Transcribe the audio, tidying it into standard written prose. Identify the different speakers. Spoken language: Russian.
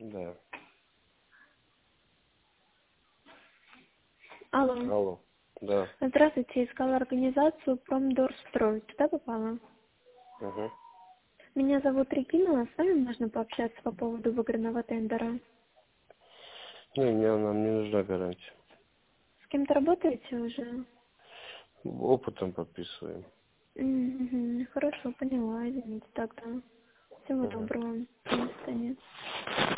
Speaker 1: Да.
Speaker 2: Алло.
Speaker 1: Алло. Да.
Speaker 2: Здравствуйте, искала организацию Промдорстрой. Туда попала?
Speaker 1: Угу.
Speaker 2: Меня зовут Регина, с вами можно пообщаться по поводу выигранного тендера.
Speaker 1: Нам не нужна гарантия.
Speaker 2: С кем-то работаете уже?
Speaker 1: Опытом подписываем.
Speaker 2: Хорошо, поняла, извините тогда. Всего
Speaker 1: Угу.
Speaker 2: доброго. До свидания.